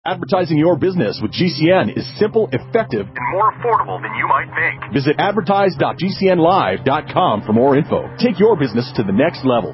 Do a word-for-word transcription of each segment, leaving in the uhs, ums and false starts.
Advertising your business with G C N is simple, effective, and more affordable than you might think. Visit advertise dot g c n live dot com for more info. Take your business to the next level.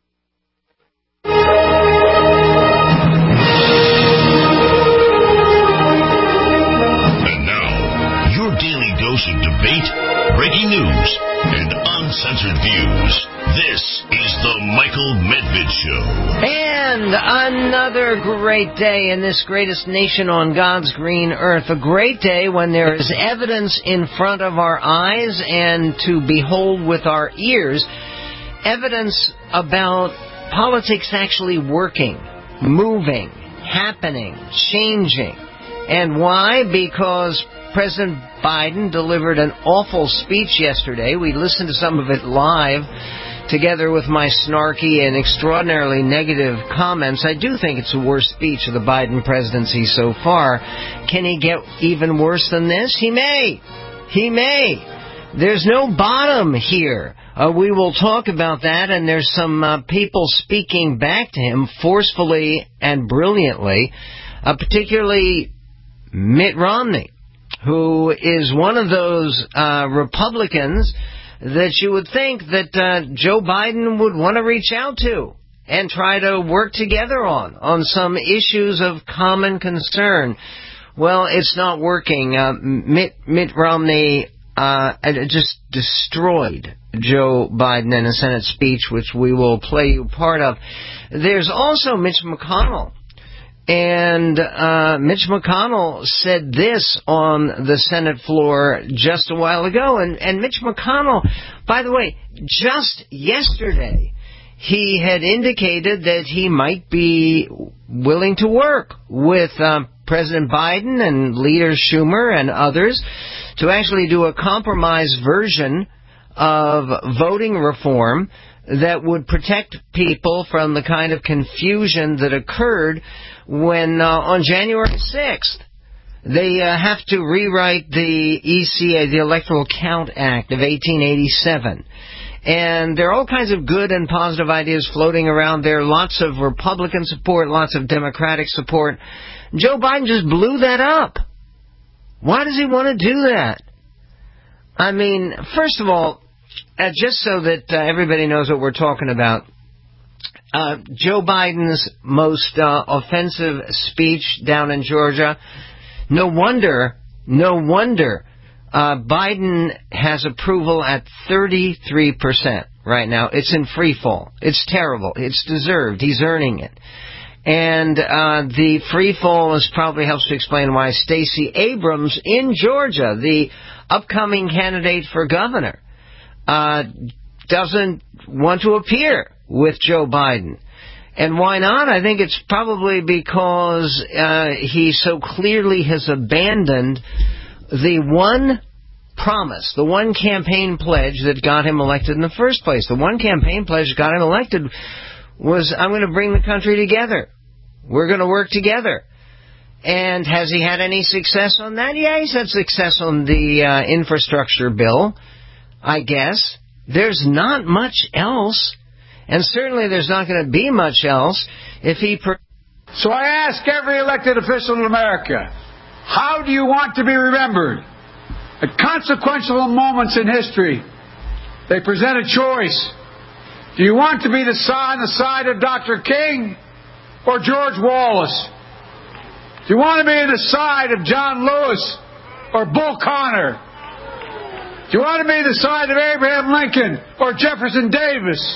And now, your daily dose of debate, breaking news, and uncensored views. This is the Michael Medved Show. And another great day in this greatest nation on God's green earth. A great day when there is evidence in front of our eyes and to behold with our ears. Evidence about politics actually working, moving, happening, changing. And why? Because President Biden delivered an awful speech yesterday. We listened to some of it live, together with my snarky and extraordinarily negative comments. I do think it's the worst speech of the Biden presidency so far. Can he get even worse than this? He may. He may. There's no bottom here. Uh, we will talk about that, and there's some uh, people speaking back to him forcefully and brilliantly, uh, particularly Mitt Romney, who is one of those uh, Republicans that you would think that uh, Joe Biden would want to reach out to and try to work together on, on some issues of common concern. Well, it's not working. Uh, Mitt, Mitt Romney uh, just destroyed Joe Biden in a Senate speech, which we will play you part of. There's also Mitch McConnell. And uh, Mitch McConnell said this on the Senate floor just a while ago. And, and Mitch McConnell, by the way, just yesterday, he had indicated that he might be willing to work with uh, President Biden and Leader Schumer and others to actually do a compromise version of voting reform that would protect people from the kind of confusion that occurred when uh, on January sixth they uh, have to rewrite the E C A, the Electoral Count Act of eighteen eighty-seven. And there are all kinds of good and positive ideas floating around there, lots of Republican support, lots of Democratic support. Joe Biden just blew that up. Why does he want to do that? I mean, first of all, uh, just so that uh, everybody knows what we're talking about, Uh, Joe Biden's most uh, offensive speech down in Georgia, no wonder, no wonder uh, Biden has approval at thirty-three percent right now. It's in free fall. It's terrible. It's deserved. He's earning it. And uh, the free fall is probably helps to explain why Stacey Abrams in Georgia, the upcoming candidate for governor, uh, doesn't want to appear with Joe Biden. And why not? I think it's probably because uh, he so clearly has abandoned the one promise, the one campaign pledge that got him elected in the first place. The one campaign pledge that got him elected was, I'm going to bring the country together. We're going to work together. And has he had any success on that? Yeah, he's had success on the uh, infrastructure bill, I guess. There's not much else. And certainly there's not going to be much else if he... Per- so I ask every elected official in America, how do you want to be remembered? At consequential moments in history, they present a choice. Do you want to be the on the side of Doctor King or George Wallace? Do you want to be on the side of John Lewis or Bull Connor? Do you want to be the side of Abraham Lincoln or Jefferson Davis?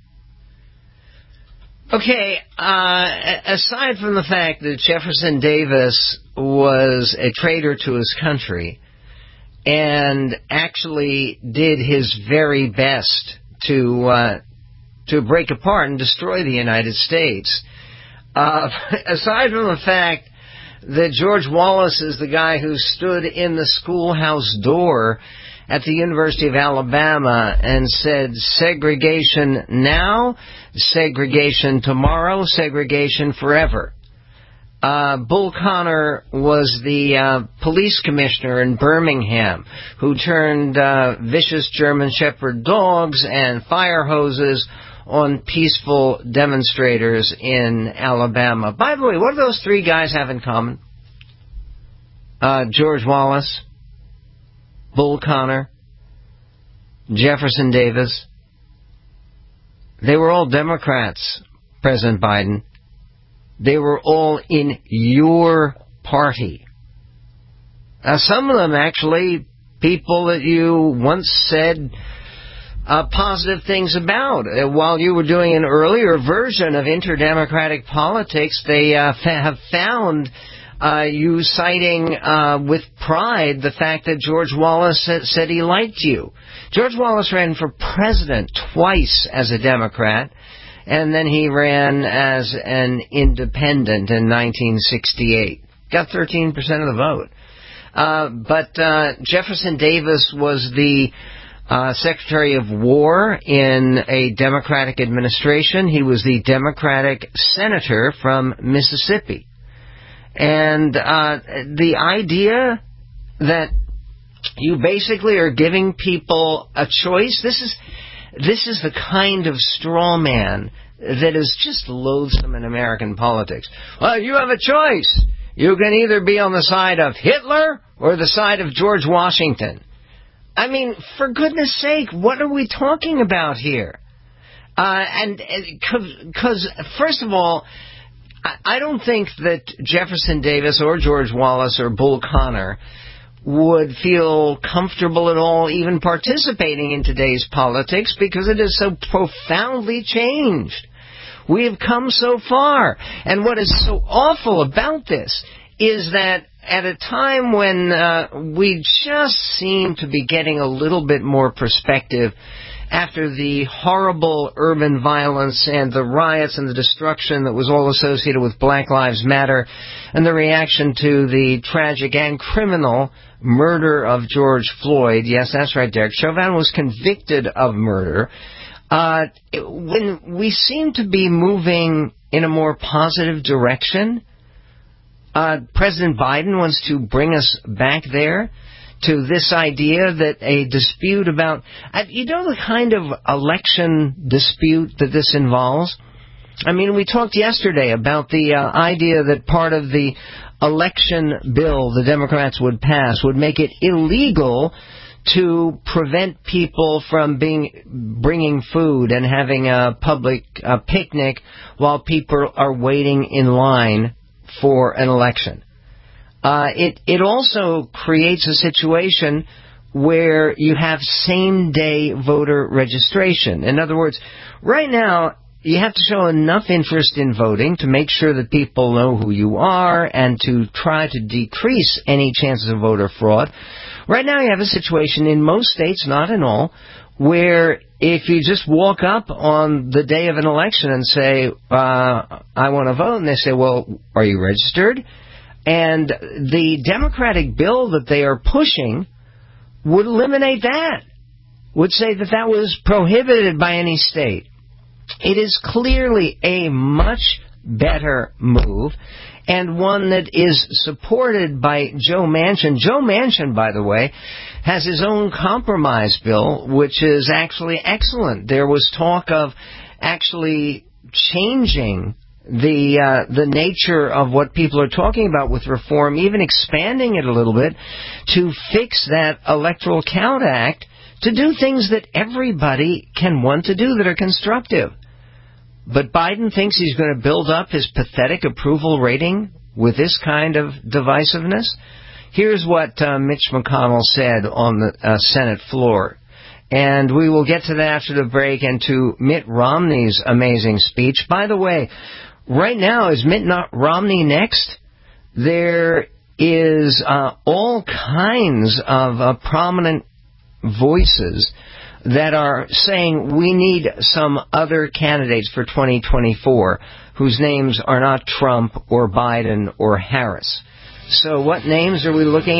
Okay, uh, aside from the fact that Jefferson Davis was a traitor to his country and actually did his very best to uh, to break apart and destroy the United States, uh, aside from the fact that George Wallace is the guy who stood in the schoolhouse door at the University of Alabama and said, segregation now, segregation tomorrow, segregation forever. Uh, Bull Connor was the uh, police commissioner in Birmingham who turned uh, vicious German Shepherd dogs and fire hoses on peaceful demonstrators in Alabama. By the way, what do those three guys have in common? Uh, George Wallace, Bull Connor, Jefferson Davis. They were all Democrats, President Biden. They were all in your party. Uh, some of them actually people that you once said uh, positive things about. Uh, while you were doing an earlier version of interdemocratic politics, they uh, fa- have found uh, you citing uh, with pride the fact that George Wallace said, said he liked you. George Wallace ran for president twice as a Democrat, and then he ran as an independent in nineteen sixty-eight. Got thirteen percent of the vote. Uh, but uh, Jefferson Davis was the uh, Secretary of War in a Democratic administration. He was the Democratic senator from Mississippi. And uh, the idea that you basically are giving people a choice, this is this is the kind of straw man that is just loathsome in American politics. Well, you have a choice. You can either be on the side of Hitler or the side of George Washington. I mean, for goodness sake, what are we talking about here? Uh, and because, first of all, I don't think that Jefferson Davis or George Wallace or Bull Connor would feel comfortable at all even participating in today's politics because it is so profoundly changed. We have come so far. And what is so awful about this is that at a time when uh, we just seem to be getting a little bit more perspective after the horrible urban violence and the riots and the destruction that was all associated with Black Lives Matter and the reaction to the tragic and criminal murder of George Floyd. Yes, that's right, Derek Chauvin was convicted of murder. Uh, when we seem to be moving in a more positive direction, uh, President Biden wants to bring us back there to this idea that a dispute about, uh, you know the kind of election dispute that this involves? I mean, we talked yesterday about the uh, idea that part of the election bill the Democrats would pass would make it illegal to prevent people from being bringing food and having a public uh, picnic while people are waiting in line for an election. Uh, it it also creates a situation where you have same-day voter registration. In other words, right now you have to show enough interest in voting to make sure that people know who you are and to try to decrease any chances of voter fraud. Right now you have a situation in most states, not in all, where if you just walk up on the day of an election and say, uh, I want to vote, and they say, well, are you registered? And the Democratic bill that they are pushing would eliminate that, would say that that was prohibited by any state. It is clearly a much better move, and one that is supported by Joe Manchin. Joe Manchin, by the way, has his own compromise bill, which is actually excellent. There was talk of actually changing the uh, the nature of what people are talking about with reform, even expanding it a little bit to fix that Electoral Count Act to do things that everybody can want to do that are constructive. But Biden thinks he's going to build up his pathetic approval rating with this kind of divisiveness. Here's what uh, Mitch McConnell said on the uh, Senate floor. And we will get to that after the break and to Mitt Romney's amazing speech. By the way, right now, is Mitt Romney next? There is uh, all kinds of uh, prominent voices that are saying we need some other candidates for twenty twenty-four whose names are not Trump or Biden or Harris. So what names are we looking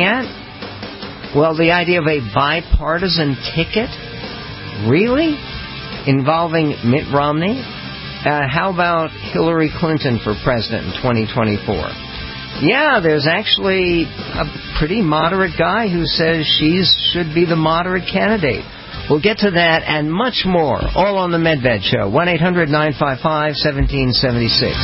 at? Well, the idea of a bipartisan ticket? Really? Involving Mitt Romney? Uh, how about Hillary Clinton for president in twenty twenty-four? Yeah, there's actually a pretty moderate guy who says she should be the moderate candidate. We'll get to that and much more, all on the Medved Show. one eight hundred nine five five one seven seven six.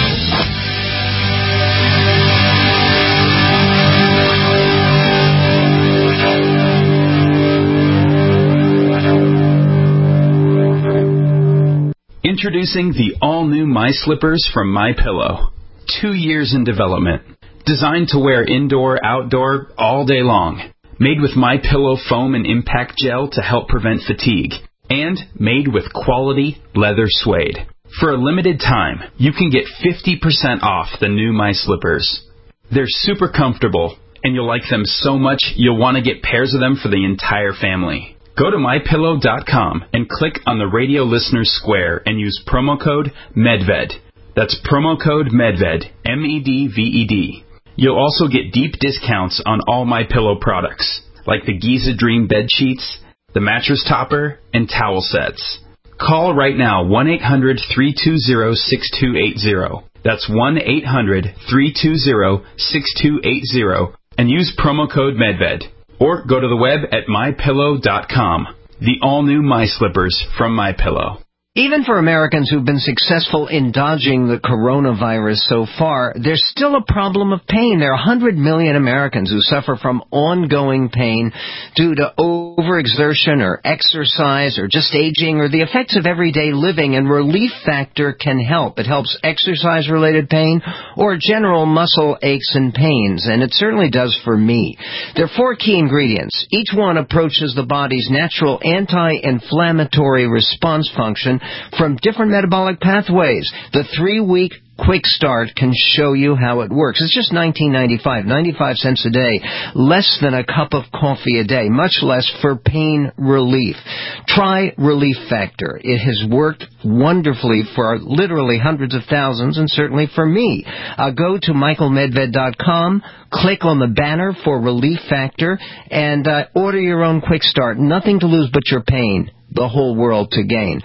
Introducing the all-new My Slippers from MyPillow. Two years in development. Designed to wear indoor, outdoor, all day long. Made with MyPillow foam and impact gel to help prevent fatigue. And made with quality leather suede. For a limited time, you can get fifty percent off the new My Slippers. They're super comfortable, and you'll like them so much you'll want to get pairs of them for the entire family. Go to my pillow dot com and click on the radio listeners square and use promo code MEDVED. That's promo code MEDVED, M E D V E D. You'll also get deep discounts on all MyPillow products, like the Giza Dream bed sheets, the mattress topper, and towel sets. Call right now, one eight hundred three two zero six two eight zero. That's one eight hundred three two zero six two eight zero and use promo code MEDVED. Or go to the web at my pillow dot com. The all-new My Slippers from MyPillow. Even for Americans who've been successful in dodging the coronavirus so far, there's still a problem of pain. There are one hundred million Americans who suffer from ongoing pain due to overexertion or exercise or just aging or the effects of everyday living, and Relief Factor can help. It helps exercise-related pain or general muscle aches and pains, and it certainly does for me. There are four key ingredients. Each one approaches the body's natural anti-inflammatory response function from different metabolic pathways. The three-week Quick Start can show you how it works. It's just nineteen ninety-five, ninety-five cents a day, less than a cup of coffee a day, much less for pain relief. Try Relief Factor. It has worked wonderfully for literally hundreds of thousands, and certainly for me. Uh, go to michael medved dot com, click on the banner for Relief Factor, and uh, order your own Quick Start. Nothing to lose but your pain, the whole world to gain.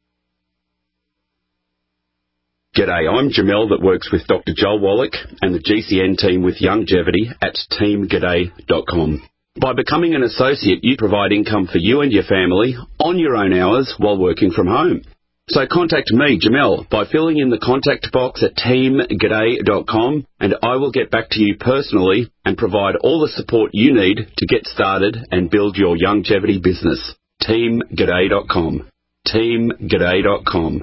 G'day, I'm Jamel that works with Doctor Joel Wallach and the G C N team with Longevity at team g'day dot com. By becoming an associate, you provide income for you and your family on your own hours while working from home. So contact me, Jamel, by filling in the contact box at team g'day dot com, and I will get back to you personally and provide all the support you need to get started and build your longevity business. team g'day dot com. team g'day dot com.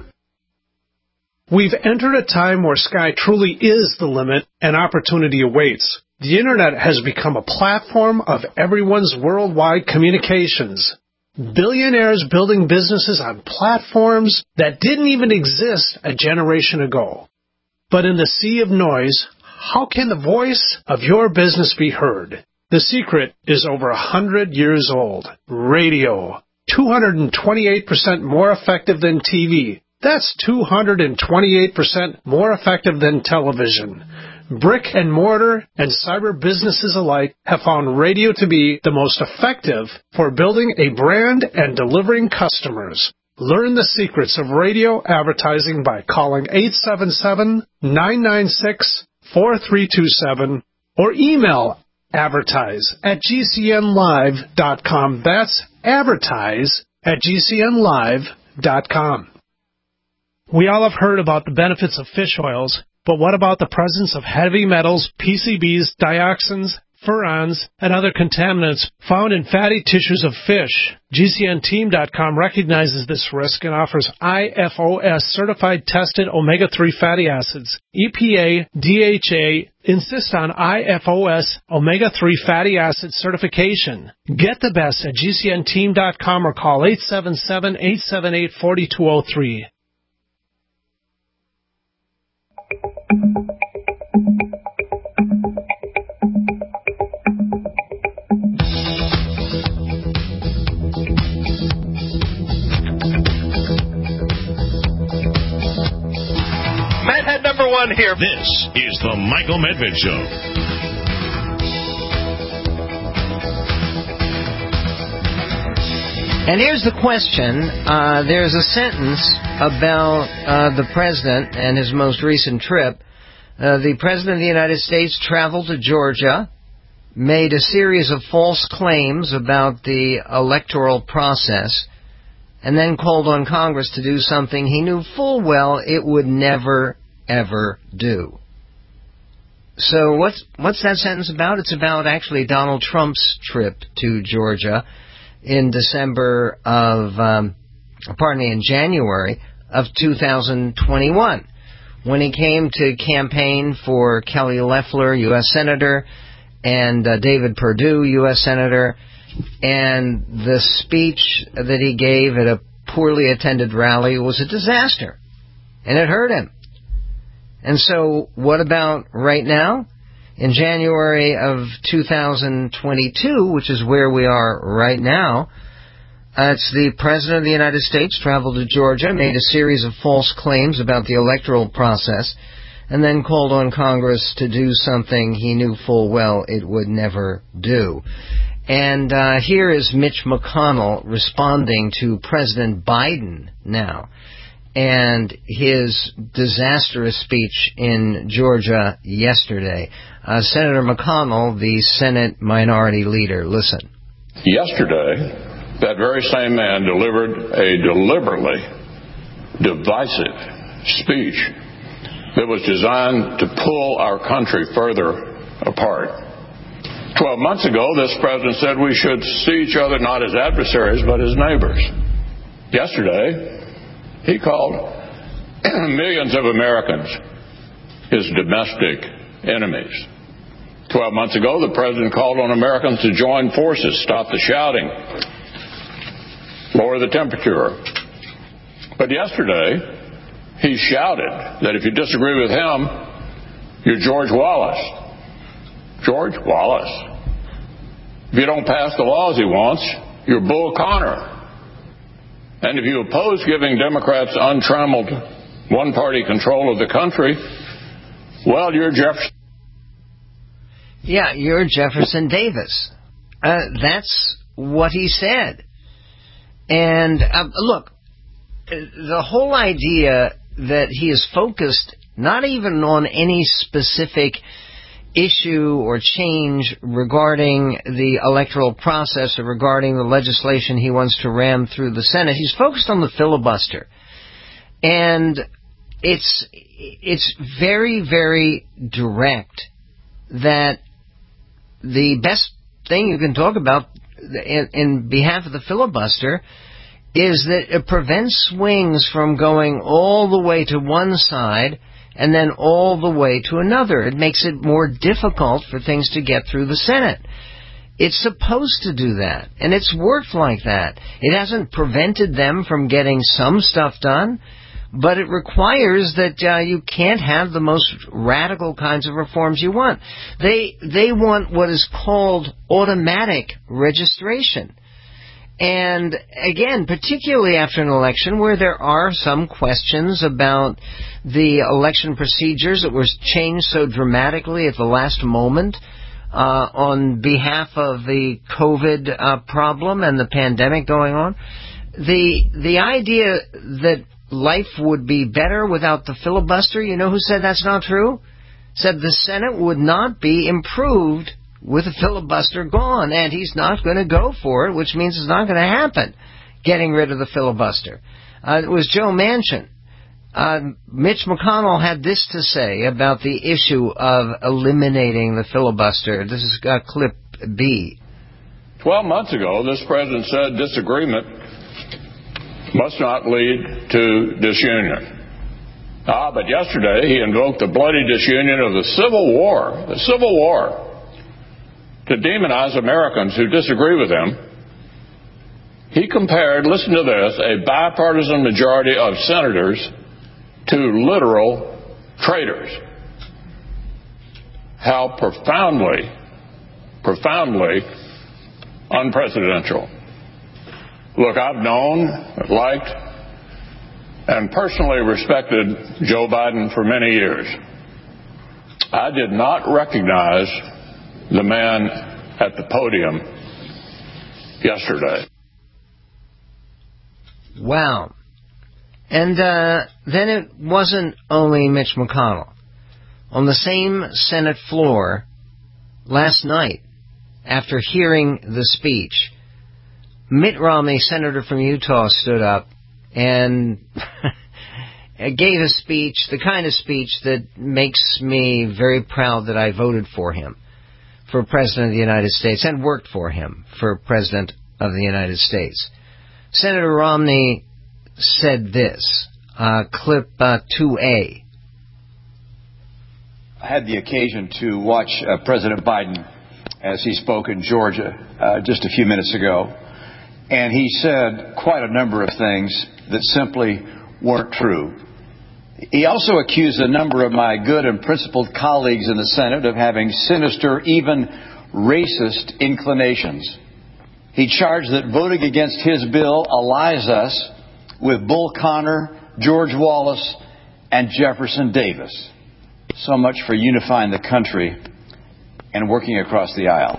We've entered a time where sky truly is the limit and opportunity awaits. The Internet has become a platform of everyone's worldwide communications. Billionaires building businesses on platforms that didn't even exist a generation ago. But in the sea of noise, how can the voice of your business be heard? The secret is over a hundred years old. Radio. two hundred twenty-eight percent more effective than T V. That's two hundred twenty-eight percent more effective than television. Brick and mortar and cyber businesses alike have found radio to be the most effective for building a brand and delivering customers. Learn the secrets of radio advertising by calling eight seven seven, nine nine six, four three two seven or email advertise at g c n live dot com. That's advertise at g c n live dot com. We all have heard about the benefits of fish oils, but what about the presence of heavy metals, P C Bs, dioxins, furans, and other contaminants found in fatty tissues of fish? G C N team dot com recognizes this risk and offers I F O S-certified tested omega three fatty acids. E P A, D H A insist on I F O S omega three fatty acid certification. Get the best at G C N team dot com or call eight seven seven, eight seven eight, four two zero three. Medhead number one here. This is the Michael Medved Show. And here's the question. Uh, there's a sentence about uh, the president and his most recent trip. Uh, the president of the United States traveled to Georgia made a series of false claims about the electoral process, and then called on Congress to do something he knew full well it would never, ever do. So what's what's that sentence about? It's about actually Donald Trump's trip to Georgia in December of, um, pardon me, in January of two thousand twenty-one, when he came to campaign for Kelly Loeffler, U S Senator, and uh, David Perdue, U S Senator, and the speech that he gave at a poorly attended rally was a disaster, and it hurt him. And so what about right now? In January of two thousand twenty-two, which is where we are right now, uh, it's the President of the United States traveled to Georgia, made a series of false claims about the electoral process, and then called on Congress to do something he knew full well it would never do. And uh, here is Mitch McConnell responding to President Biden now and his disastrous speech in Georgia yesterday. Uh, Senator McConnell, the Senate Minority Leader. Listen. Yesterday, that very same man delivered a deliberately divisive speech that was designed to pull our country further apart. Twelve months ago, this president said we should see each other not as adversaries, but as neighbors. Yesterday, he called millions of Americans his domestic enemies. Twelve months ago, the president called on Americans to join forces, stop the shouting, lower the temperature. But yesterday, he shouted that if you disagree with him, you're George Wallace. George Wallace. If you don't pass the laws he wants, you're Bull Connor. And if you oppose giving Democrats untrammeled one-party control of the country, well, you're Jefferson. Yeah, you're Jefferson Davis. Uh, that's what he said. And uh, look, the whole idea that he is focused not even on any specific issue or change regarding the electoral process or regarding the legislation he wants to ram through the Senate. He's focused on the filibuster. And it's it's very, very direct that the best thing you can talk about in, in behalf of the filibuster is that it prevents swings from going all the way to one side and then all the way to another. It makes it more difficult for things to get through the Senate. It's supposed to do that, and it's worked like that. It hasn't prevented them from getting some stuff done, but it requires that uh, you can't have the most radical kinds of reforms you want. They they want what is called automatic registration. And again, particularly after an election where there are some questions about the election procedures that were changed so dramatically at the last moment uh, on behalf of the COVID uh, problem and the pandemic going on, the the idea that life would be better without the filibuster, you know who said that's not true? Said the Senate would not be improved with the filibuster gone, and he's not going to go for it, which means it's not going to happen, getting rid of the filibuster. Uh, it was Joe Manchin. Uh, Mitch McConnell had this to say about the issue of eliminating the filibuster. This is uh, clip B. Twelve months ago, this president said disagreement must not lead to disunion. Ah, but yesterday he invoked the bloody disunion of the Civil War, the Civil War, to demonize Americans who disagree with him. He compared, listen to this, a bipartisan majority of senators to literal traitors. How profoundly, profoundly unpresidential. Look, I've known, liked, and personally respected Joe Biden for many years. I did not recognize the man at the podium yesterday. Wow. And uh, then it wasn't only Mitch McConnell. On the same Senate floor last night, after hearing the speech, Mitt Romney, senator from Utah, stood up and gave a speech, the kind of speech that makes me very proud that I voted for him for President of the United States and worked for him for President of the United States. Senator Romney said this, uh, clip uh, two A. I had the occasion to watch uh, President Biden as he spoke in Georgia uh, just a few minutes ago, and he said quite a number of things that simply weren't true. He also accused a number of my good and principled colleagues in the Senate of having sinister, even racist inclinations. He charged that voting against his bill allies us with Bull Connor, George Wallace, and Jefferson Davis. So much for unifying the country and working across the aisle.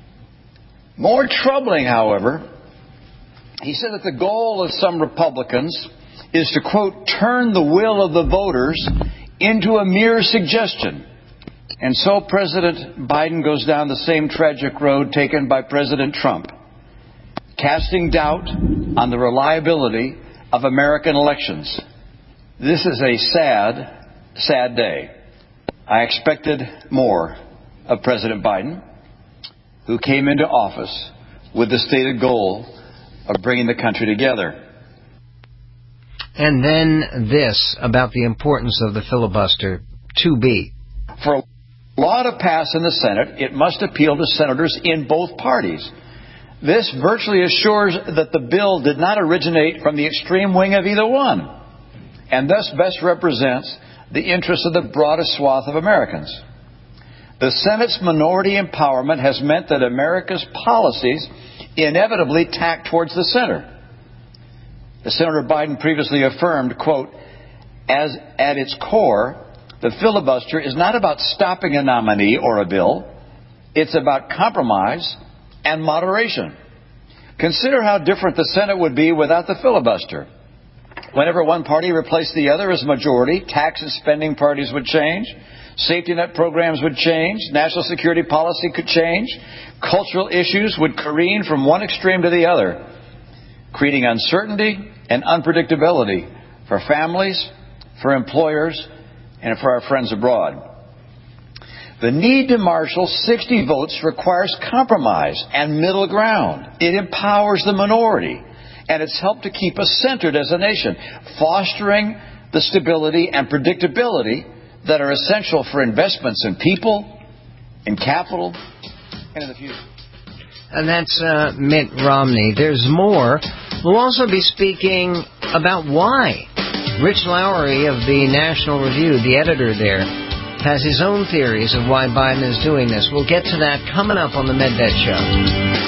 More troubling, however, he said that the goal of some Republicans is to, quote, turn the will of the voters into a mere suggestion. And so President Biden goes down the same tragic road taken by President Trump, casting doubt on the reliability of American elections. This is a sad, sad day. I expected more of President Biden, who came into office with the stated goal of bringing the country together. And then this about the importance of the filibuster, two B. For a law to pass in the Senate, it must appeal to senators in both parties. This virtually assures that the bill did not originate from the extreme wing of either one, and thus best represents the interests of the broadest swath of Americans. The Senate's minority empowerment has meant that America's policies inevitably tack towards the center. As Senator Biden previously affirmed, quote, as at its core, the filibuster is not about stopping a nominee or a bill. It's about compromise and moderation. Consider how different the Senate would be without the filibuster. Whenever one party replaced the other as majority, tax and spending parties would change, safety net programs would change, national security policy could change, cultural issues would careen from one extreme to the other, creating uncertainty and unpredictability for families, for employers, and for our friends abroad. The need to marshal sixty votes requires compromise and middle ground. It empowers the minority, and it's helped to keep us centered as a nation, fostering the stability and predictability that are essential for investments in people, in capital, and in the future. And that's uh, Mitt Romney. There's more. We'll also be speaking about why. Rich Lowry of the National Review, the editor there, has his own theories of why Biden is doing this. We'll get to that coming up on the MedVet Show.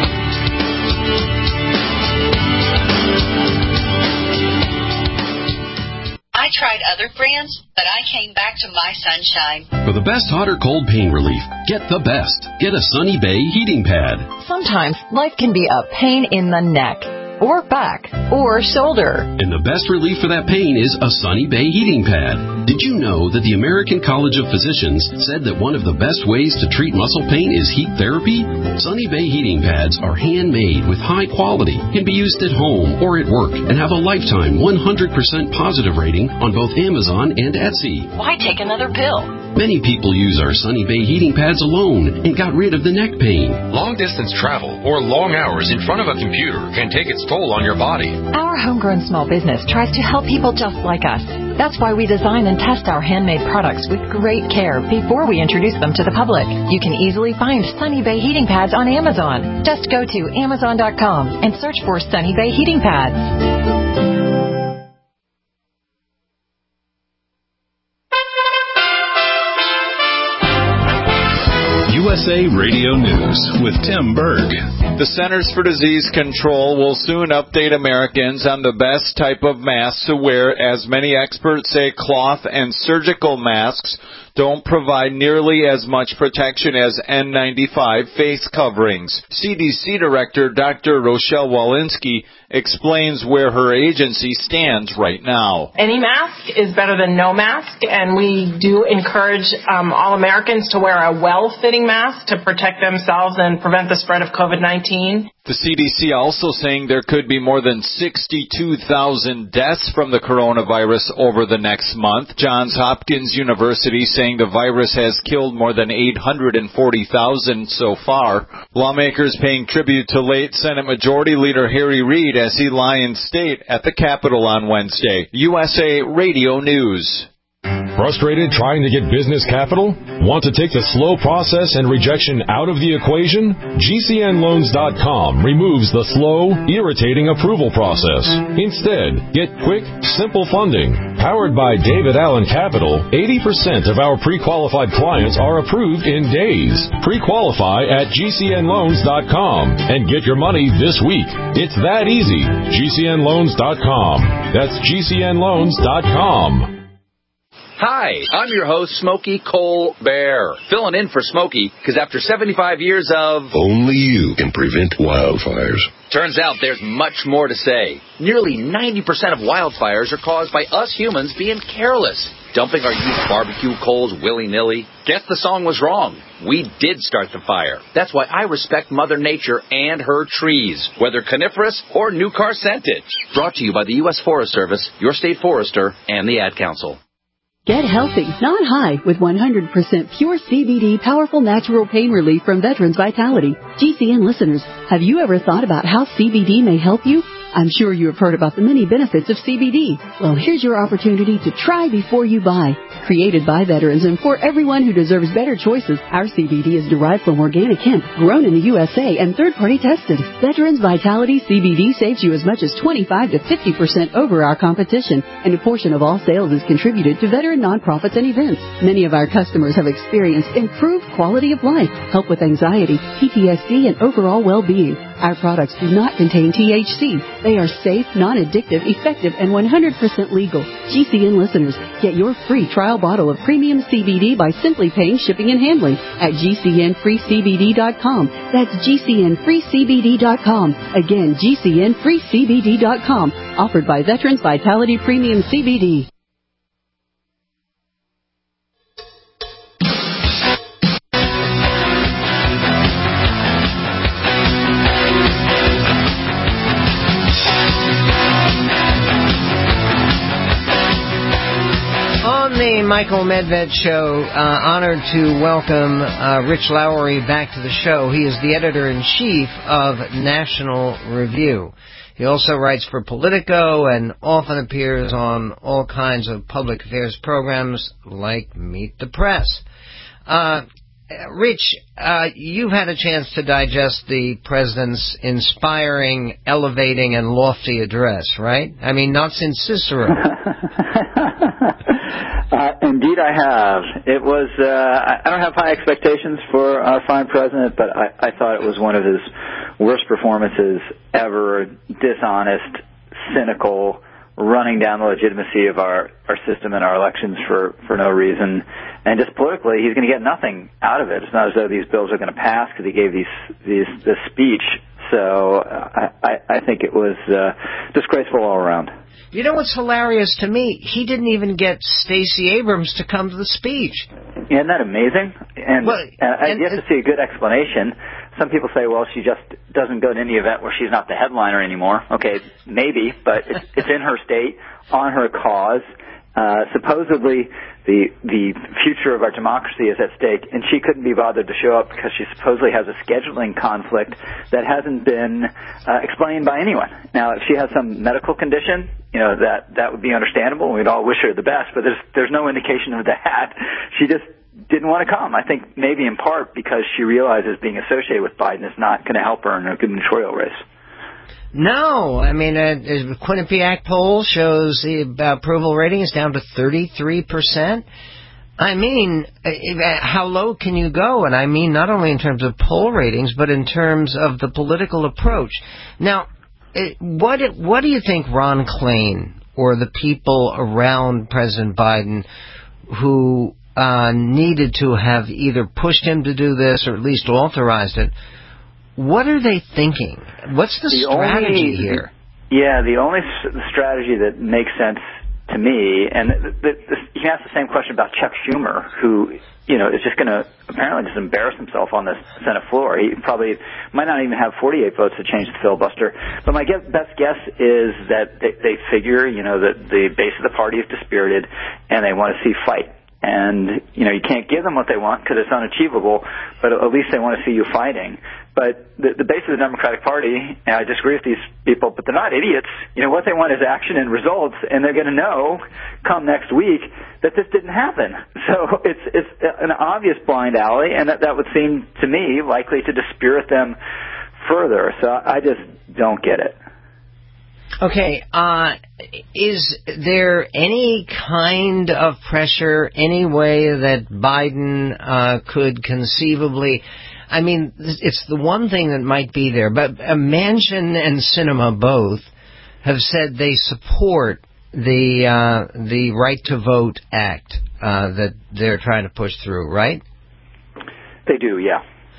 I tried other brands, but I came back to My Sunshine. For the best hot or cold pain relief, get the best. Get a Sunny Bay heating pad. Sometimes life can be a pain in the neck, or back, or shoulder. And the best relief for that pain is a Sunny Bay heating pad. Did you know that the American College of Physicians said that one of the best ways to treat muscle pain is heat therapy? Sunny Bay heating pads are handmade with high quality, can be used at home or at work, and have a lifetime one hundred percent positive rating on both Amazon and Etsy. Why take another pill? Many people use our Sunny Bay heating pads alone and got rid of the neck pain. Long-distance travel or long hours in front of a computer can take its toll on your body. Our homegrown small business tries to help people just like us. That's why we design and test our handmade products with great care before we introduce them to the public. You can easily find Sunny Bay heating pads on Amazon. Just go to amazon dot com and search for Sunny Bay heating pads. U S A Radio News with Tim Berg. The Centers for Disease Control will soon update Americans on the best type of masks to wear, as many experts say cloth and surgical masks don't provide nearly as much protection as N ninety-five face coverings. C D C Director Doctor Rochelle Walensky explains where her agency stands right now. Any mask is better than no mask, and we do encourage um, all Americans to wear a well-fitting mask to protect themselves and prevent the spread of COVID nineteen. The C D C also saying there could be more than sixty-two thousand deaths from the coronavirus over the next month. Johns Hopkins University saying the virus has killed more than eight hundred forty thousand so far. Lawmakers paying tribute to late Senate Majority Leader Harry Reid as he lie in state at the Capitol on Wednesday. U S A Radio News. Frustrated trying to get business capital? Want to take the slow process and rejection out of the equation? G C N loans dot com removes the slow, irritating approval process. Instead, get quick, simple funding. Powered by David Allen Capital, eighty percent of our pre-qualified clients are approved in days. Pre-qualify at G C N loans dot com and get your money this week. It's that easy. G C N loans dot com. That's G C N loans dot com. Hi, I'm your host, Smokey Colbert, filling in for Smokey, because after seventy-five years of... Only you can prevent wildfires. Turns out there's much more to say. Nearly ninety percent of wildfires are caused by us humans being careless, dumping our used barbecue coals willy-nilly. Guess the song was wrong. We did start the fire. That's why I respect Mother Nature and her trees, whether coniferous or new car scented. Brought to you by the U S Forest Service, your state forester, and the Ad Council. Get healthy, not high, with one hundred percent pure C B D powerful natural pain relief from Veterans Vitality. G C N listeners, have you ever thought about how C B D may help you? I'm sure you have heard about the many benefits of C B D. Well, here's your opportunity to try before you buy. Created by veterans and for everyone who deserves better choices, our C B D is derived from organic hemp, grown in the U S A, and third-party tested. Veterans Vitality C B D saves you as much as twenty-five to fifty percent over our competition, and a portion of all sales is contributed to veteran nonprofits and events. Many of our customers have experienced improved quality of life, help with anxiety, P T S D, and overall well-being. Our products do not contain T H C. They are safe, non-addictive, effective, and one hundred percent legal. G C N listeners, get your free trial bottle of premium C B D by simply paying shipping and handling at G C N free C B D dot com. That's G C N free C B D dot com. Again, G C N free C B D dot com. Offered by Veterans Vitality Premium C B D. The Michael Medved Show, uh, honored to welcome uh, Rich Lowry back to the show. He is the editor-in-chief of National Review. He also writes for Politico and often appears on all kinds of public affairs programs like Meet the Press. Uh, Rich, uh, you've had a chance to digest the president's inspiring, elevating, and lofty address, right? I mean, not since Cicero. Uh, indeed, I have. It was. Uh, I don't have high expectations for our fine president, but I, I thought it was one of his worst performances ever. Dishonest, cynical, running down the legitimacy of our, our system and our elections for, for no reason. And just politically, he's going to get nothing out of it. It's not as though these bills are going to pass because he gave these these this speech. So uh, I, I think it was uh, disgraceful all around. You know what's hilarious to me? He didn't even get Stacey Abrams to come to the speech. Isn't that amazing? And, well, and, and you have to see a good explanation. Some people say, well, she just doesn't go to any event where she's not the headliner anymore. Okay, maybe, but it's, it's in her state, on her cause. Uh, supposedly, the the future of our democracy is at stake, and she couldn't be bothered to show up because she supposedly has a scheduling conflict that hasn't been uh, explained by anyone. Now, if she has some medical condition, you know, that that would be understandable. We'd all wish her the best, but there's there's no indication of that. She just didn't want to come. I think maybe in part because she realizes being associated with Biden is not going to help her in a gubernatorial race. No, I mean, uh, the Quinnipiac poll shows the approval rating is down to thirty-three percent. I mean, uh, how low can you go? And I mean not only in terms of poll ratings, but in terms of the political approach. Now, uh, what what do you think Ron Klain or the people around President Biden who uh, needed to have either pushed him to do this or at least authorized it. What are they thinking? What's the, the strategy only, here? Yeah, the only s- strategy that makes sense to me, and the, the, the, you can ask the same question about Chuck Schumer, who, you know, is just going to apparently just embarrass himself on the Senate floor. He probably might not even have forty-eight votes to change the filibuster. But my guess, best guess is that they, they figure, you know, that the base of the party is dispirited and they want to see fight. And, you know, you can't give them what they want because it's unachievable, but at least they want to see you fighting. But the, the base of the Democratic Party, and I disagree with these people, but they're not idiots. You know, what they want is action and results, and they're going to know come next week that this didn't happen. So it's it's an obvious blind alley, and that, that would seem to me likely to dispirit them further. So I just don't get it. Okay, uh, is there any kind of pressure, any way that Biden uh, could conceivably... I mean, it's the one thing that might be there, but Manchin and Sinema both have said they support the uh, the Right to Vote Act uh, that they're trying to push through, right? They do, yeah.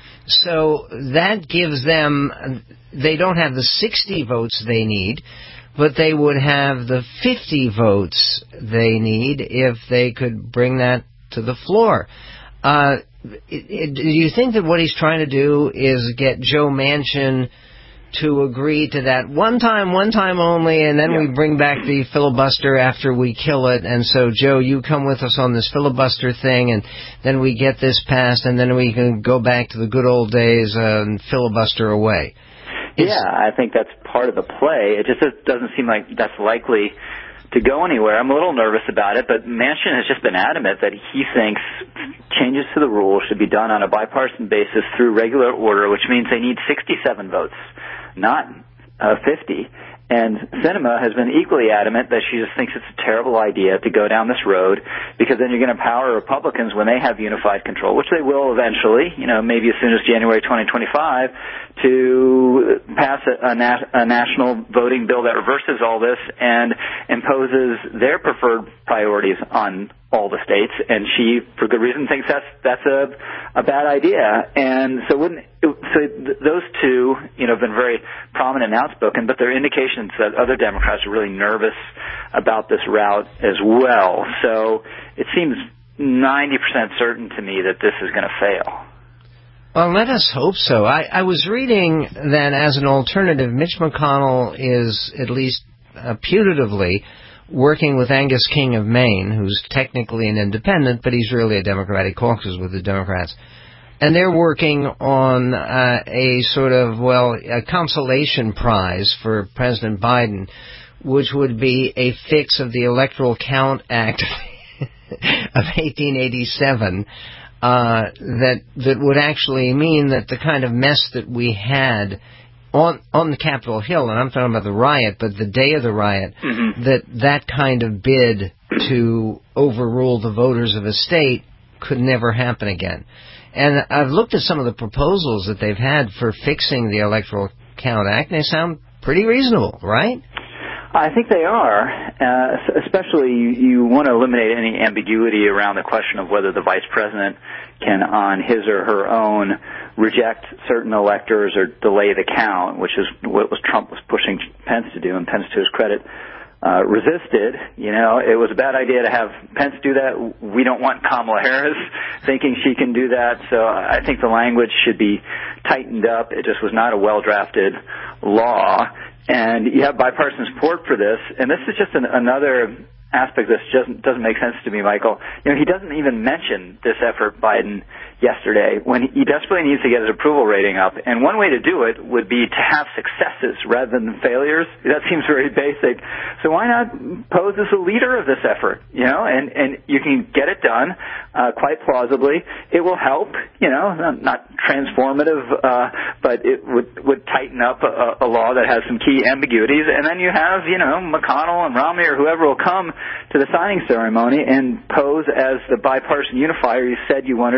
So that gives them... They don't have the sixty votes they need, but they would have the fifty votes they need if they could bring that to the floor. Uh, it, it, do you think that what he's trying to do is get Joe Manchin to agree to that one time, one time only, and then yeah. we bring back the filibuster after we kill it, and so, Joe, you come with us on this filibuster thing, and then we get this passed, and then we can go back to the good old days uh, and filibuster away? It's, yeah, I think that's part of the play. It just doesn't seem like that's likely to go anywhere. I'm a little nervous about it, but Manchin has just been adamant that he thinks changes to the rules should be done on a bipartisan basis through regular order, which means they need sixty-seven votes, not uh, fifty. And Sinema has been equally adamant that she just thinks it's a terrible idea to go down this road, because then you're going to empower Republicans when they have unified control, which they will eventually, you know, maybe as soon as January twenty twenty-five, to pass a, a, na- a national voting bill that reverses all this and imposes their preferred priorities on all the states. And she, for good reason, thinks that's that's a, a bad idea. And so wouldn't so th- those two, you know, have been very prominent and outspoken, but there are indications that other Democrats are really nervous about this route as well. So it seems ninety percent certain to me that this is going to fail. Well, let us hope so. I, I was reading that as an alternative, Mitch McConnell is at least uh, putatively working with Angus King of Maine, who's technically an independent, but he's really a Democratic caucus with the Democrats. And they're working on uh, a sort of, well, a consolation prize for President Biden, which would be a fix of the Electoral Count Act of eighteen eighty-seven, uh, that that would actually mean that the kind of mess that we had on on the Capitol Hill, and I'm talking about the riot, but the day of the riot, mm-hmm. that that kind of bid to overrule the voters of a state could never happen again. And I've looked at some of the proposals that they've had for fixing the Electoral Count Act, and they sound pretty reasonable, right? I think they are, uh, especially you, you want to eliminate any ambiguity around the question of whether the vice president can, on his or her own, reject certain electors or delay the count, which is what was Trump was pushing Pence to do, and Pence, to his credit, uh, resisted. You know, it was a bad idea to have Pence do that. We don't want Kamala Harris thinking she can do that, so I think the language should be tightened up. It just was not a well-drafted law. And you have bipartisan support for this, and this is just an, another aspect that just doesn't make sense to me, Michael. You know, he doesn't even mention this effort, Biden, yesterday, when he desperately needs to get his approval rating up. And one way to do it would be to have successes rather than failures. That seems very basic. So why not pose as a leader of this effort, you know, and, and you can get it done uh, quite plausibly. It will help, you know, not, not transformative, uh, but it would, would tighten up a, a law that has some key ambiguities. And then you have, you know, McConnell and Romney or whoever will come to the signing ceremony and pose as the bipartisan unifier you said you wanted to be.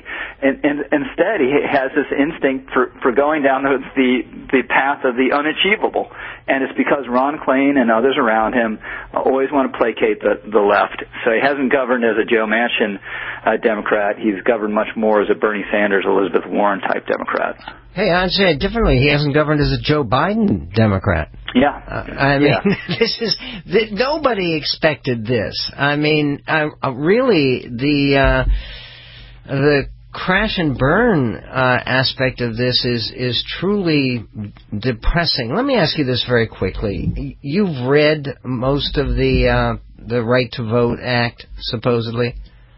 And, and instead, he has this instinct for, for going down the, the the path of the unachievable. And it's because Ron Klain and others around him always want to placate the, the left. So he hasn't governed as a Joe Manchin uh, Democrat. He's governed much more as a Bernie Sanders, Elizabeth Warren type Democrat. Hey, I'd say it differently. He hasn't governed as a Joe Biden Democrat. Yeah. Uh, I mean, yeah. this is th- nobody expected this. I mean, I, uh, really, the uh, the crash and burn uh, aspect of this is is truly depressing. Let me ask you this very quickly. You've read most of the uh, the Right to Vote Act, supposedly.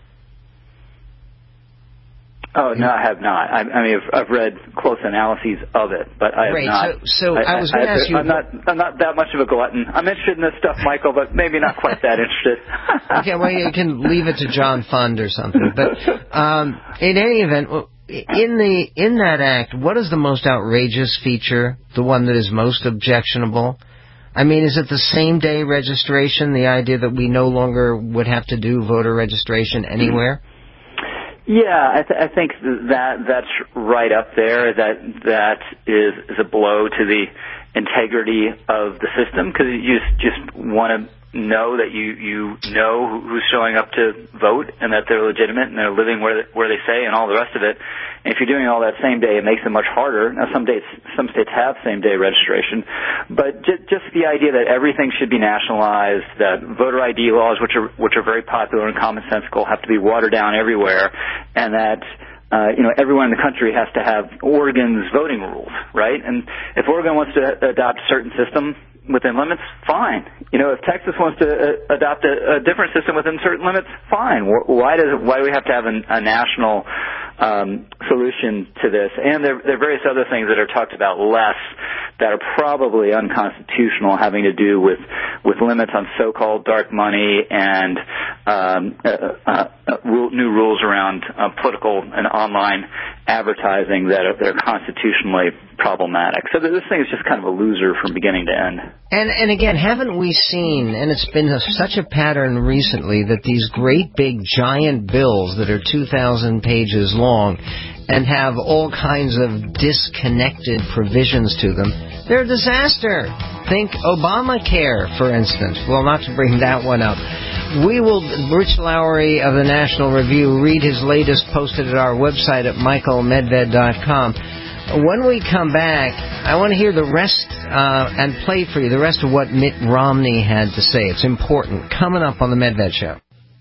Oh, no, I have not. I, I mean, I've, I've read close analyses of it, but I have Great. not. So, so I, I was going to ask you... I'm not, I'm not that much of a glutton. I'm interested in this stuff, Michael, but maybe not quite that interested. Okay, well, you can leave it to John Fund or something. But um, in any event, in the in that act, what is the most outrageous feature, the one that is most objectionable? I mean, is it the same-day registration, the idea that we no longer would have to do voter registration anywhere? Mm-hmm. Yeah, I, th- I think that that's right up there. That that is, is a blow to the integrity of the system, because you just, just want to know that you you know who's showing up to vote and that they're legitimate and they're living where they, where they say and all the rest of it. And if you're doing all that same day, it makes it much harder. Now, some dates, some states have same day registration, but just, just the idea that everything should be nationalized, that voter I D laws, which are which are very popular and commonsensical, have to be watered down everywhere, and that. Uh, you know, everyone in the country has to have Oregon's voting rules, right? And if Oregon wants to adopt a certain system within limits, fine. You know, if Texas wants to uh, adopt a, a different system within certain limits, fine. Why does why do we have to have an, a national um, solution to this? And there, there are various other things that are talked about less that are probably unconstitutional, having to do with with limits on so-called dark money and um, uh, uh, uh, rule, new rules around uh, political and online advertising that are, that are constitutionally problematic. So this thing is just kind of a loser from beginning to end. And and again, haven't we seen, and it's been a, such a pattern recently, that these great big giant bills that are two thousand pages long and have all kinds of disconnected provisions to them, they're a disaster. Think Obamacare, for instance. Well, not to bring that one up. We will, Rich Lowry of the National Review, read his latest posted at our website at michael medved dot com. When we come back, I want to hear the rest uh, and play for you the rest of what Mitt Romney had to say. It's important. Coming up on the Medved Show.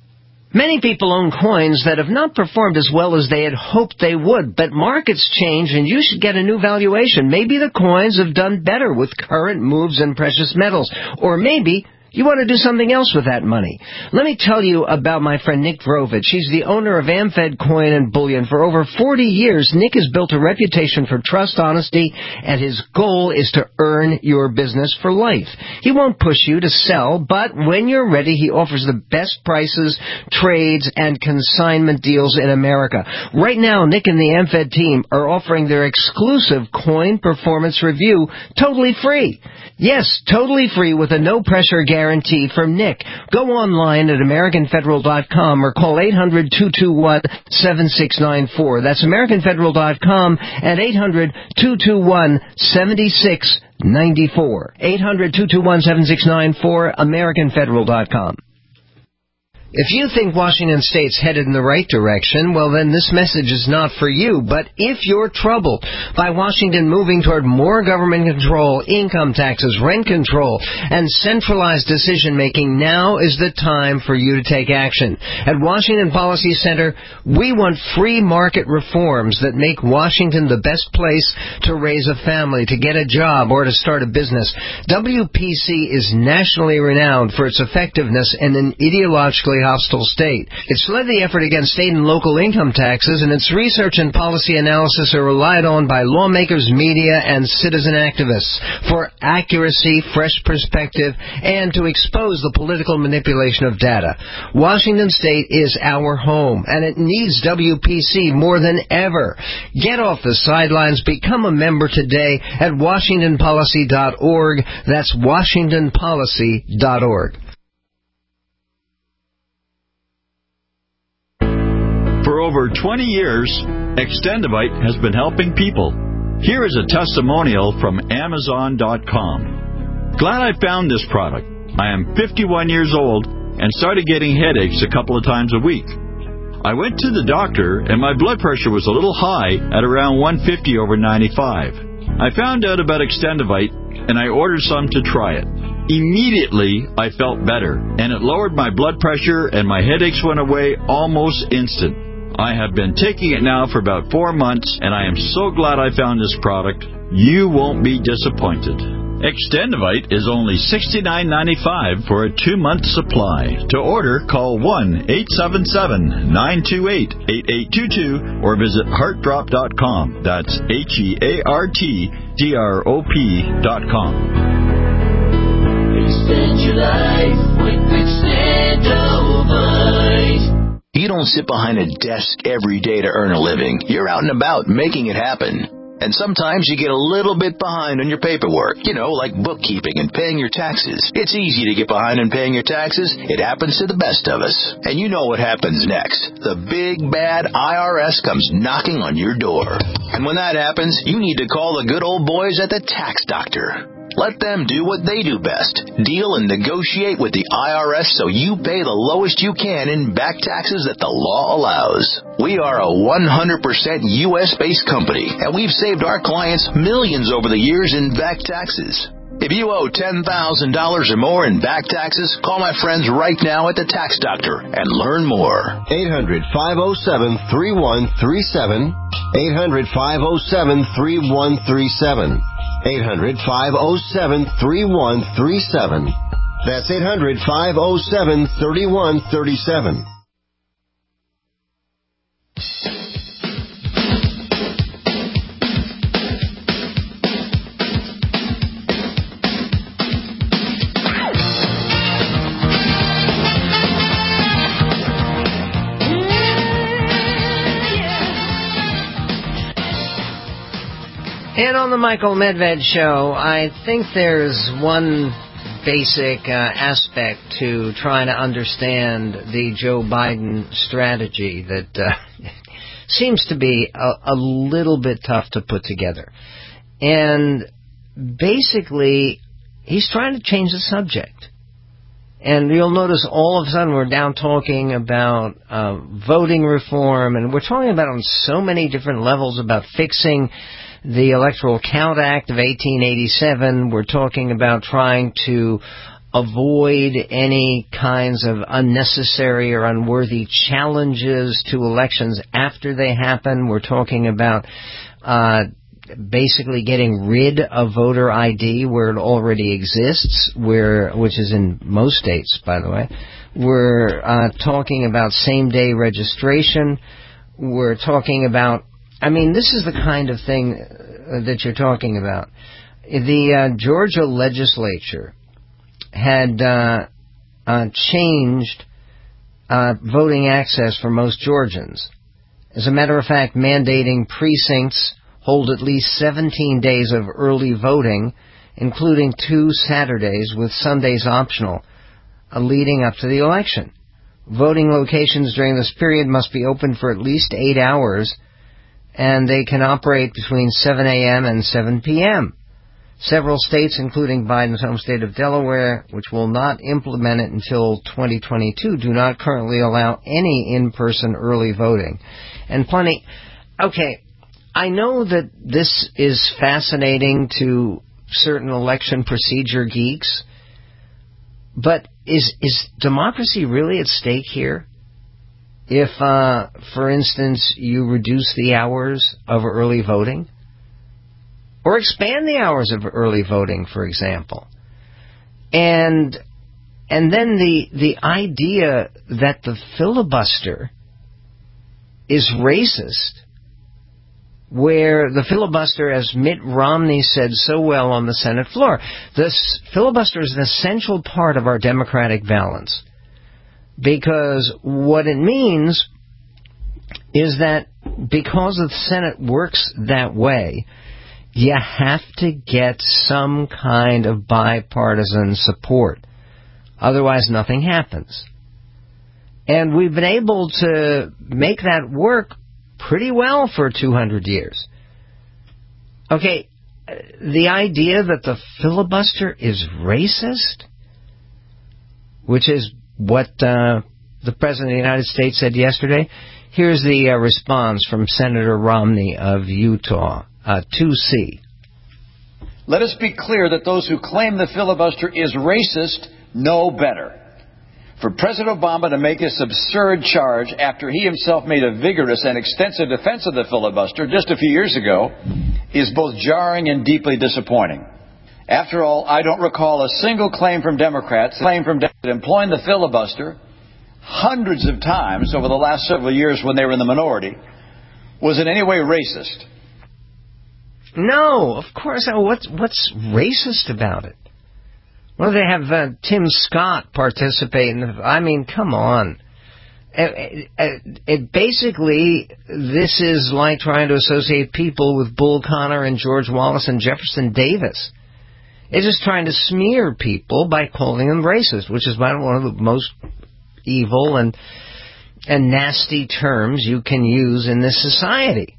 Many people own coins that have not performed as well as they had hoped they would, but markets change and you should get a new valuation. Maybe the coins have done better with current moves in precious metals, or maybe you want to do something else with that money. Let me tell you about my friend Nick Vrovich. He's the owner of AmFed Coin and Bullion. For over forty years, Nick has built a reputation for trust, honesty, and his goal is to earn your business for life. He won't push you to sell, but when you're ready, he offers the best prices, trades, and consignment deals in America. Right now, Nick and the AmFed team are offering their exclusive coin performance review totally free. Yes, totally free with a no-pressure guarantee from Nick. Go online at american federal dot com or call eight hundred, two two one, seven six nine four. That's american federal dot com and eight hundred, two two one, seven six nine four. eight hundred, two two one, seven six nine four, american federal dot com. If you think Washington State's headed in the right direction, well, then this message is not for you. But if you're troubled by Washington moving toward more government control, income taxes, rent control, and centralized decision-making, now is the time for you to take action. At Washington Policy Center, we want free market reforms that make Washington the best place to raise a family, to get a job, or to start a business. W P C is nationally renowned for its effectiveness in an ideologically hostile state. It's led the effort against state and local income taxes, and its research and policy analysis are relied on by lawmakers, media, and citizen activists for accuracy, fresh perspective, and to expose the political manipulation of data. Washington State is our home, and it needs W P C more than ever. Get off the sidelines. Become a member today at washington policy dot org. That's washington policy dot org. For over twenty years, Extendivite has been helping people. Here is a testimonial from Amazon dot com. Glad I found this product. I am fifty-one years old and started getting headaches a couple of times a week. I went to the doctor and my blood pressure was a little high at around one fifty over ninety-five. I found out about Extendivite and I ordered some to try it. Immediately, I felt better, and it lowered my blood pressure and my headaches went away almost instant. I have been taking it now for about four months, and I am so glad I found this product. You won't be disappointed. Extendivite is only sixty-nine ninety-five for a two-month supply. To order, call one eight seven seven, nine two eight, eight eight two two or visit heart drop dot com. That's H E A R T D R O P dot com. Extend your life with Extendivite. You don't sit behind a desk every day to earn a living. You're out and about making it happen. And sometimes you get a little bit behind on your paperwork, you know, like bookkeeping and paying your taxes. It's easy to get behind on paying your taxes. It happens to the best of us. And you know what happens next. The big, bad I R S comes knocking on your door. And when that happens, you need to call the good old boys at the Tax Doctor. Let them do what they do best. Deal and negotiate with the I R S so you pay the lowest you can in back taxes that the law allows. We are a one hundred percent U S-based company, and we've saved our clients millions over the years in back taxes. If you owe ten thousand dollars or more in back taxes, call my friends right now at the Tax Doctor and learn more. eight hundred, five oh seven, three one three seven. eight hundred, five oh seven, three one three seven. eight hundred, five oh seven, three one three seven. That's eight hundred, five oh seven, three one three seven. And on the Michael Medved Show, I think there's one basic uh, aspect to trying to understand the Joe Biden strategy that uh, seems to be a, a little bit tough to put together. And basically, he's trying to change the subject. And you'll notice all of a sudden we're down talking about uh, voting reform, and we're talking about on so many different levels about fixing the Electoral Count Act of eighteen eighty-seven. We're talking about trying to avoid any kinds of unnecessary or unworthy challenges to elections after they happen. We're talking about uh, basically getting rid of voter I D where it already exists, where which is in most states, by the way. We're uh, talking about same-day registration. We're talking about I mean, this is the kind of thing that you're talking about. The uh, Georgia legislature had uh, uh, changed uh, voting access for most Georgians. As a matter of fact, mandating precincts hold at least seventeen days of early voting, including two Saturdays with Sundays optional, uh, leading up to the election. Voting locations during this period must be open for at least eight hours, and they can operate between seven a.m. and seven p.m. Several states, including Biden's home state of Delaware, which will not implement it until twenty twenty-two, do not currently allow any in-person early voting. And plenty... Okay, I know that this is fascinating to certain election procedure geeks, but is is democracy really at stake here? If, uh, for instance, you reduce the hours of early voting, or expand the hours of early voting, for example, and and then the the idea that the filibuster is racist, where the filibuster, as Mitt Romney said so well on the Senate floor, this filibuster is an essential part of our democratic balance. Because what it means is that because the Senate works that way, you have to get some kind of bipartisan support. Otherwise, nothing happens. And we've been able to make that work pretty well for two hundred years. Okay, the idea that the filibuster is racist, which is what uh, the President of the United States said yesterday. Here's the uh, response from Senator Romney of Utah, uh, two C. Let us be clear that those who claim the filibuster is racist know better. For President Obama to make this absurd charge after he himself made a vigorous and extensive defense of the filibuster just a few years ago is both jarring and deeply disappointing. After all, I don't recall a single claim from Democrats claim from Democrats employing the filibuster hundreds of times over the last several years when they were in the minority was in any way racist. No, of course not. What's, what's racist about it? Well, they have uh, Tim Scott participate in the, I mean, come on. It, it, it basically, this is like trying to associate people with Bull Connor and George Wallace and Jefferson Davis. It's just trying to smear people by calling them racist, which is one of the most evil and and nasty terms you can use in this society.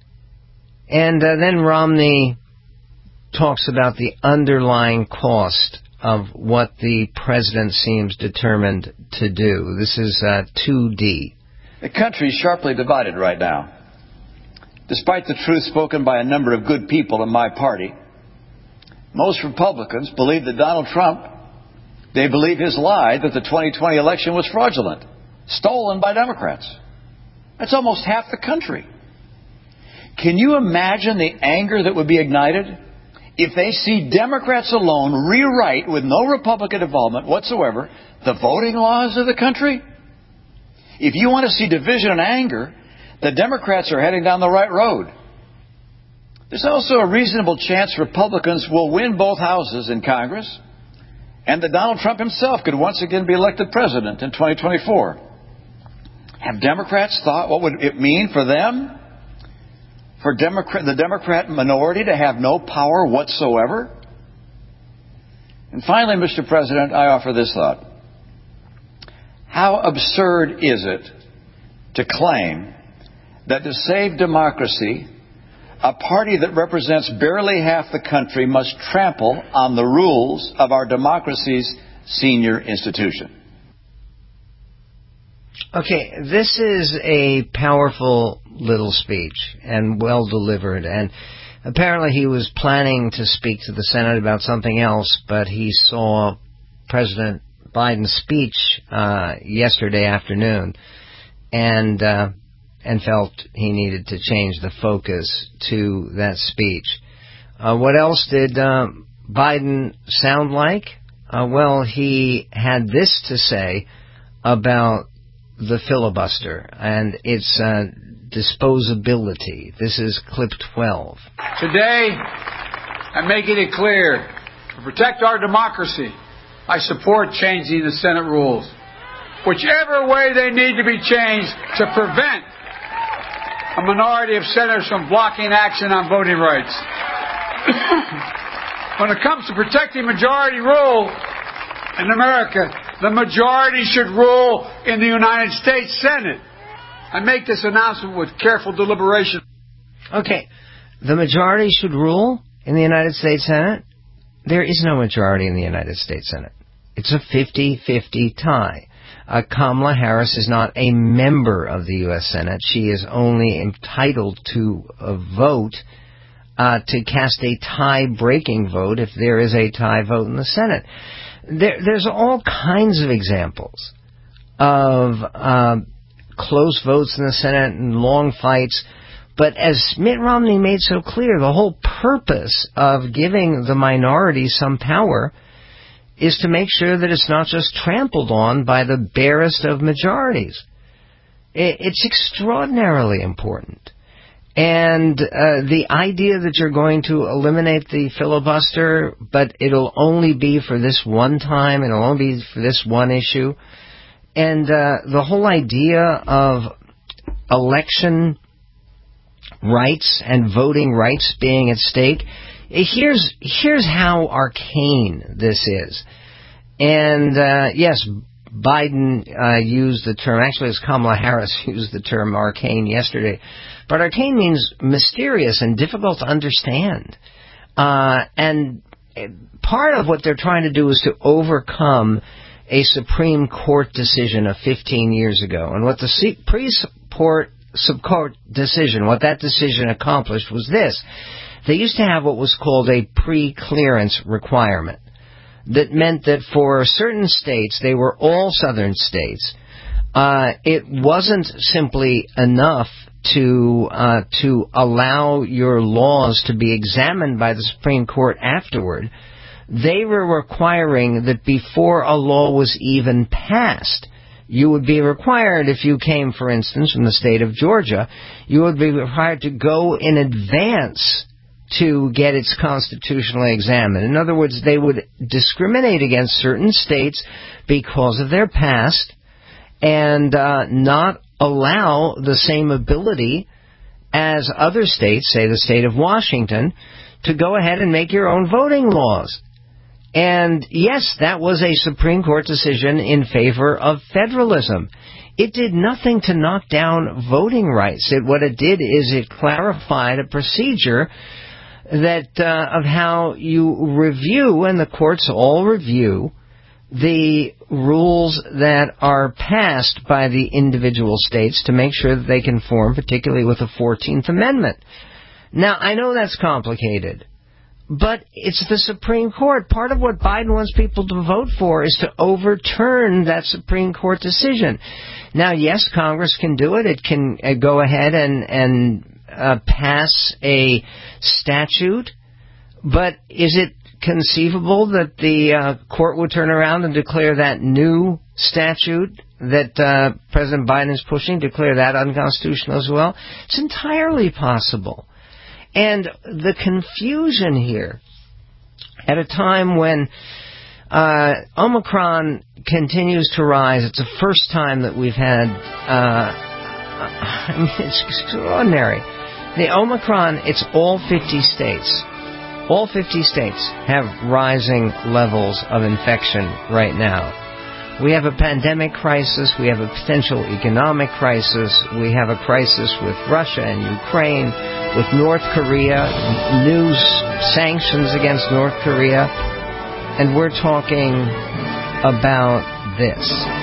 And uh, then Romney talks about the underlying cost of what the president seems determined to do. This is uh, two D. The country is sharply divided right now. Despite the truth spoken by a number of good people in my party, most Republicans believe that Donald Trump, they believe his lie that the twenty twenty election was fraudulent, stolen by Democrats. That's almost half the country. Can you imagine the anger that would be ignited if they see Democrats alone rewrite, with no Republican involvement whatsoever, the voting laws of the country? If you want to see division and anger, the Democrats are heading down the right road. There's also a reasonable chance Republicans will win both houses in Congress, and that Donald Trump himself could once again be elected president in twenty twenty-four. Have Democrats thought what would it mean for them? For Democrat, the Democrat minority to have no power whatsoever? And finally, Mister President, I offer this thought. How absurd is it to claim that to save democracy, a party that represents barely half the country must trample on the rules of our democracy's senior institution? Okay, this is a powerful little speech and well delivered, and apparently he was planning to speak to the Senate about something else, but he saw President Biden's speech uh, yesterday afternoon and uh, and felt he needed to change the focus to that speech. Uh, what else did uh, Biden sound like? Uh, well, he had this to say about the filibuster and its uh, disposability. This is clip twelve. Today, I'm making it clear, to protect our democracy, I support changing the Senate rules, whichever way they need to be changed to prevent a minority of senators from blocking action on voting rights. When it comes to protecting majority rule in America, the majority should rule in the United States Senate. I make this announcement with careful deliberation. Okay, the majority should rule in the United States Senate? There is no majority in the United States Senate. It's a fifty-fifty tie. Uh, Kamala Harris is not a member of the U S Senate. She is only entitled to a vote uh, to cast a tie-breaking vote if there is a tie vote in the Senate. There, there's all kinds of examples of uh, close votes in the Senate and long fights. But as Mitt Romney made so clear, the whole purpose of giving the minority some power is to make sure that it's not just trampled on by the barest of majorities. It's extraordinarily important. And uh, the idea that you're going to eliminate the filibuster, but it'll only be for this one time, it'll only be for this one issue, and uh, the whole idea of election rights and voting rights being at stake, here's here's how arcane this is. And uh, yes, Biden uh, used the term, actually as Kamala Harris used the term arcane yesterday, but arcane means mysterious and difficult to understand. Uh, and part of what they're trying to do is to overcome a Supreme Court decision of fifteen years ago. And what the Supreme Court decision, what that decision accomplished was this. They used to have what was called a pre-clearance requirement. That meant that for certain states, they were all southern states, uh, it wasn't simply enough to uh, to allow your laws to be examined by the Supreme Court afterward. They were requiring that before a law was even passed, you would be required, if you came, for instance, from the state of Georgia, you would be required to go in advance to get its constitutionally examined. In other words, they would discriminate against certain states because of their past and uh, not allow the same ability as other states, say the state of Washington, to go ahead and make your own voting laws. And yes, that was a Supreme Court decision in favor of federalism. It did nothing to knock down voting rights. It, what it did is it clarified a procedure that uh, of how you review, and the courts all review, the rules that are passed by the individual states to make sure that they conform, particularly with the fourteenth Amendment. Now, I know that's complicated, but it's the Supreme Court. Part of what Biden wants people to vote for is to overturn that Supreme Court decision. Now, yes, Congress can do it. It can uh, go ahead and, and uh, pass a statute, but is it conceivable that the uh, court would turn around and declare that new statute that uh, President Biden is pushing, declare that unconstitutional as well? It's entirely possible. And the confusion here, at a time when uh, Omicron continues to rise, it's the first time that we've had, uh, I mean, it's extraordinary. The Omicron, it's all fifty states. All fifty states have rising levels of infection right now. We have a pandemic crisis. We have a potential economic crisis. We have a crisis with Russia and Ukraine, with North Korea, new sanctions against North Korea. And we're talking about this.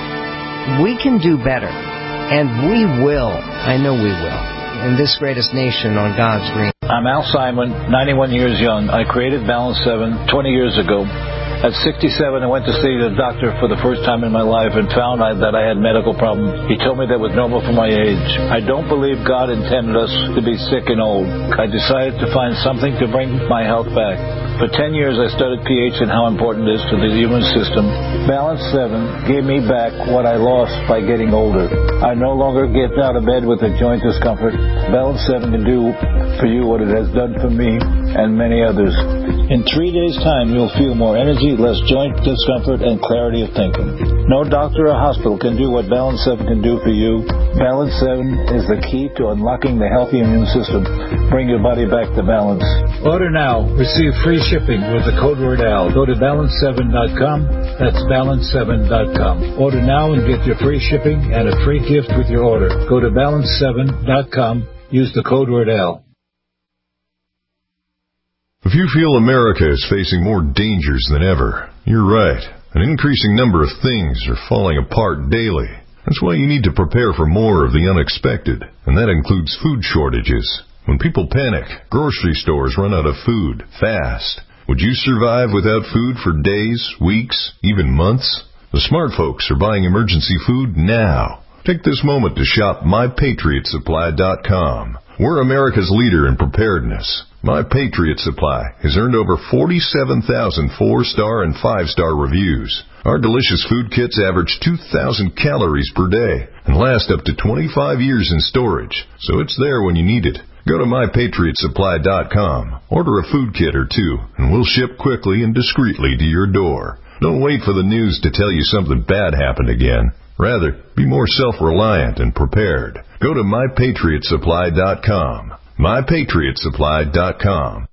We can do better, and we will. I know we will. In this greatest nation on God's green. I'm Al Simon, ninety-one years young. I created Balance seven twenty years ago. At sixty-seven, I went to see the doctor for the first time in my life and found I, that I had medical problems. He told me that was normal for my age. I don't believe God intended us to be sick and old. I decided to find something to bring my health back. For ten years, I studied pH and how important it is to the immune system. Balance seven gave me back what I lost by getting older. I no longer get out of bed with a joint discomfort. Balance seven can do for you what it has done for me and many others. In three days' time, you'll feel more energy, less joint discomfort, and clarity of thinking. No doctor or hospital can do what Balance seven can do for you. Balance seven is the key to unlocking the healthy immune system. Bring your body back to balance. Order now. Receive free shipping with the code word Al. Go to balance seven dot com. That's balance seven dot com. Order now and get your free shipping and a free gift with your order. Go to balance seven dot com. Use the code word Al. If you feel America is facing more dangers than ever, you're right. An increasing number of things are falling apart daily. That's why you need to prepare for more of the unexpected, and that includes food shortages. When people panic, grocery stores run out of food fast. Would you survive without food for days, weeks, even months? The smart folks are buying emergency food now. Take this moment to shop my patriot supply dot com. We're America's leader in preparedness. My Patriot Supply has earned over forty-seven thousand four-star and five-star reviews. Our delicious food kits average two thousand calories per day and last up to twenty-five years in storage, so it's there when you need it. Go to my patriot supply dot com, order a food kit or two, and we'll ship quickly and discreetly to your door. Don't wait for the news to tell you something bad happened again. Rather, be more self-reliant and prepared. Go to my patriot supply dot com. my patriot supply dot com.